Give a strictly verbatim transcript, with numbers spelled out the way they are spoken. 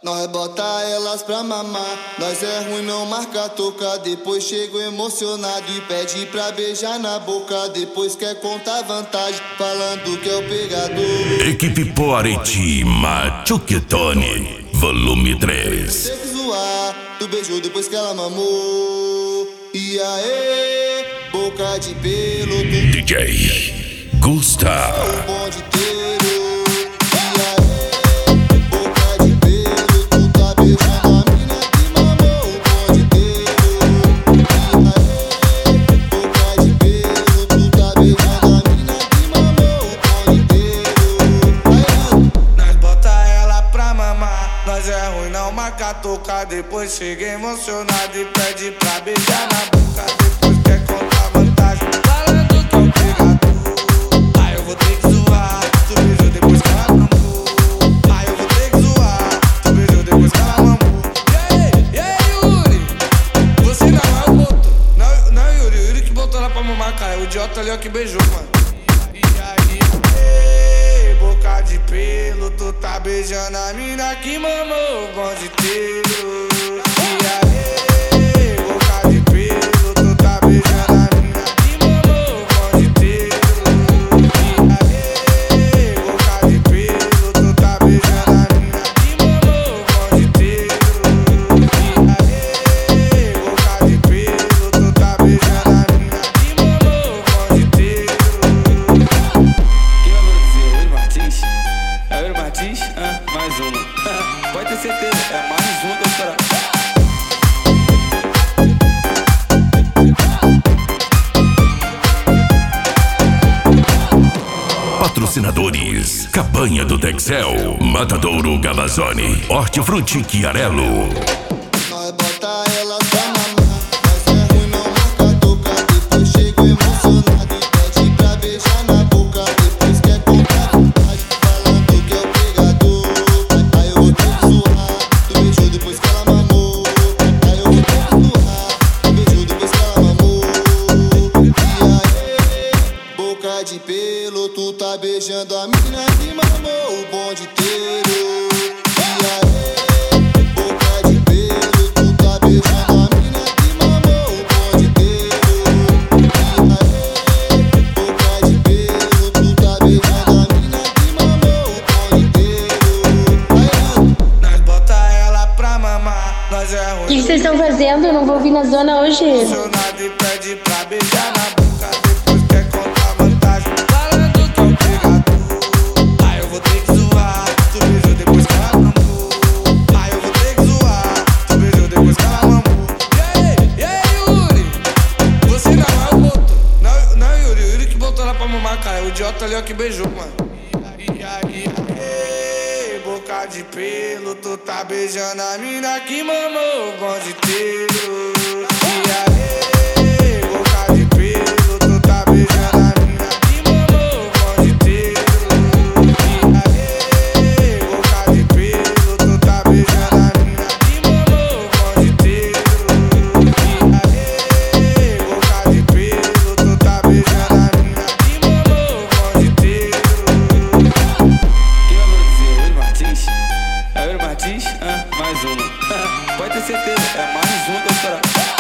Nós bota elas pra mamar. Nós é ruim, não marca toca. Depois chego emocionado e pede pra beijar na boca. Depois quer contar vantagem, falando que é o pegador. Equipe Poareti Machuquetone, volume três. Tem que zoar, tu beijou depois que ela mamou. E aí, boca de pelo, tu D J Gusta. o bonde inteiro. Tocar, depois chega emocionado e pede pra beijar na boca. Depois quer contar vantagem, falando que é o pegador. Aí eu vou ter que zoar, tu beijou depois que ela mamou. Aí eu vou ter que zoar, tu beijou depois que ela mamou. E aí, e aí, Yuri? Você não é o boto. Não, não, Yuri, o Yuri que botou ela pra mamar, cara. O idiota ali ó que beijou, mano. E aí, ei, boca de pelo, tu tá beijando a mina que mamou o bonde inteiro. E aí, boca de pelo, tu tá beijando a mina que mamou o bonde inteiro. E aí, boca de pelo, tu tá beijando a mina que mamou o bonde inteiro. E aí, boca de pelo, tu tá beijando a mina que mamou o bonde inteiro. Quem vai produzir? É o Yuri Martins? É o Yuri Martins? Ah, mais uma. Pode ter certeza, é mais uma que eu esperava. Patrocinadores: Cabanha do Texel, Matadouro Gavazzoni, Hortifruti Chiarello. Nós bota elas pra mamar. Nós é ruim, não marca toca. Depois chego emocionado e pede pra beijar na boca. Depois quer contar vantagem, falando que é o pegador. Aí eu vou ter que zoar, tu beijou depois que ela mamou. Aí eu vou ter que zoar, tu beijou depois que ela mamou. E aí, boca de pelo, tu tá beijando a mina que mamou o bonde inteiro. E aí, boca de pelo, tu tá beijando a mina que mamou o bonde inteiro. E aí, boca de pelo, tu tá beijando a mina que mamou o bonde inteiro. Aí, nós bota ela pra mamar. Nós é ruim. O que vocês estão fazendo? Eu não vou vir na zona hoje. Emocionado e pede pra beijar na boca. Depois quer contar vantagem, falando que é o pegador. Aí eu vou ter que zoar, tu beijou depois que ela mamou. Aí eu vou ter que zoar, tu beijou depois que ela mamou. E aí, e aí, Yuri? Você não é o boto. Não, não, Yuri, o Yuri que botou ela pra mamar, cara. O idiota ali ó que beijou, mano. E aí, ei, boca de pelo, tu tá beijando a mina que mamou o bonde inteiro. E aí, boca de pelo, tu tá beijando a mina que mamou o bonde inteiro. E aí, boca de pelo, tu tá beijando a mina que mamou o bonde inteiro. E aí, boca de pelo, tu tá beijando a mina que mamou o bonde inteiro. Quem vai produzir? É o Yuri Martins? É o Yuri Martins? Ah, mais uma. Pode ter certeza, é mais uma que eu esperava.